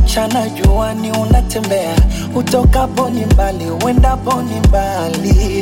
mchana juani unatembea, utokapo ni mbali, uendapo ni mbali.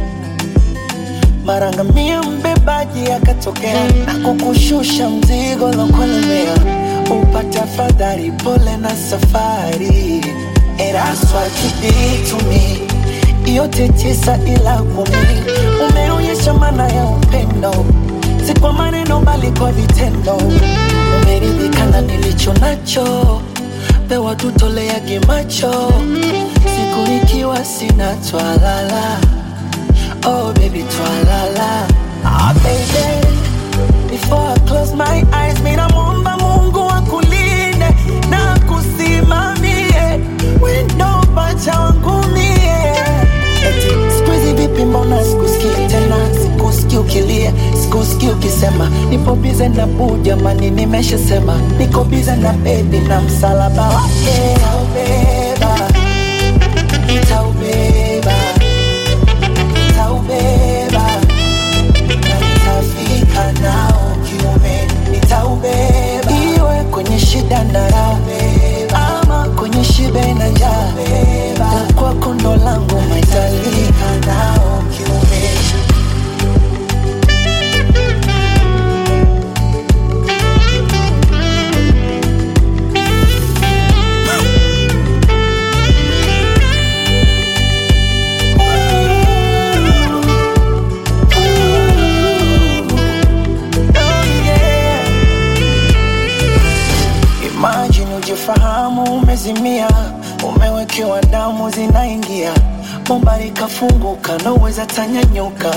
Marangamia mbebaji akatokea na kukushusha mzigo lokulemea, upate afadhali pole na safari. And that's what you did to me. Yote 9 ila 10, umeonyesha maana ya upendo, si kwa maneno bali kwa vitendo. Umeridhika na nilicho nacho, pewa tutoleage macho, siku nikiwa sina twalala. Oh baby twalala. Ah baby, before I close my eyes, mina muomba Mungu akulinde na kusimamie, wendo pacha wangu mie. Eti squeezy vipi mbona sikusikii tena, sikusikii ukilia, sikusikii ukisema nipo bize na boo, jamani nimeshasema niko bize na baby na msalaba wake. Nitaubeba, nitaubeba, nitaubeba, na nitafika nao kiume. Nitaubeba, iwe kwenye shida na raha, ama kwenye shibe na njaa, la kwako ndo langu maitalika nao kiume. Imagine ujifahamu umezimia, umewekewa damu zinaingia, bomba likafunguka na uweza tanyanyuka.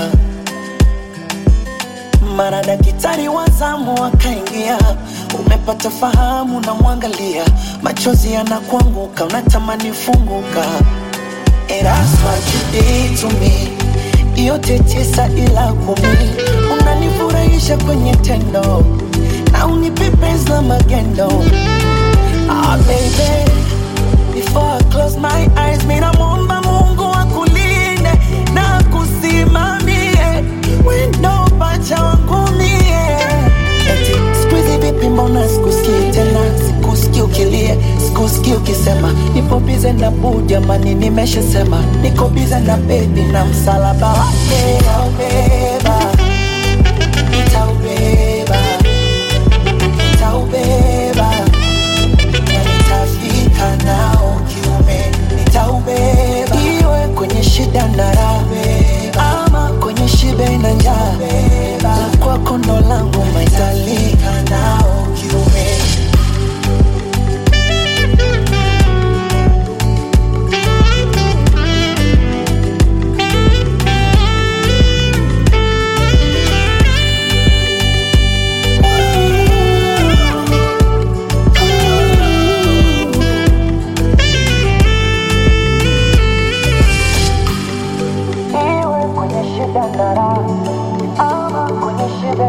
Mara daktari wa zamu akaingia, umepata fahamu na mwangalia, machozi yanakuanguka unatamani funguka. And that's what you did to me. Yote 9 ila 10, unanifurahisha kwenye tendo na unipe penzi la magendo. Ah baby, before I close my eyes, mina muomba Mungu akulinde na kusimamie, wendo pacha wangu mie. Eti squeezy vipi mbona sikusikii tena, sikusikii ukilia, sikusikii ukisema nipo bize na boo, jamani nimeshasema niko bize na baby na msalaba wake. Nitaubeba, nitaubeba, nitaubeba, na nitafika nao kiume. Nitaubeba, iwe kwenye shida na raha, ama kwenye shibe na njaa, la kwako ndo langu maitalika nao kiume.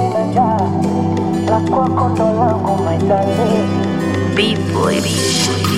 B-boy.